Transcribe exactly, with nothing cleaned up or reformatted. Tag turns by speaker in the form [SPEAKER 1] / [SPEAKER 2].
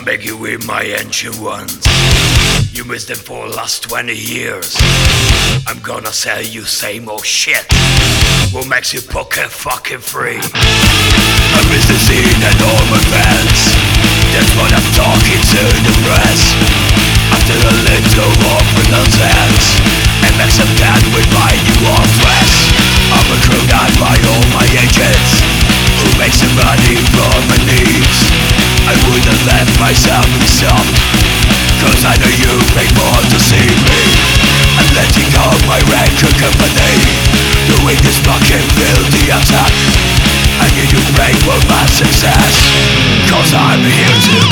[SPEAKER 1] I make you with my ancient ones. You missed them for the last twenty years. I'm gonna sell you same old shit. What makes you pocket fucking free? I miss the scene and all my fans. That's what I'm talking to the press. After a little war for nonsense, and make some dead with my new old dress. I'm a crew out by all my agents, who makes some money from my knees. I wouldn't let myself be stopped, cause I know you pay more to see me. I'm letting go my record company, doing this fucking filthy attack. I need you pray for my success, cause I'm here to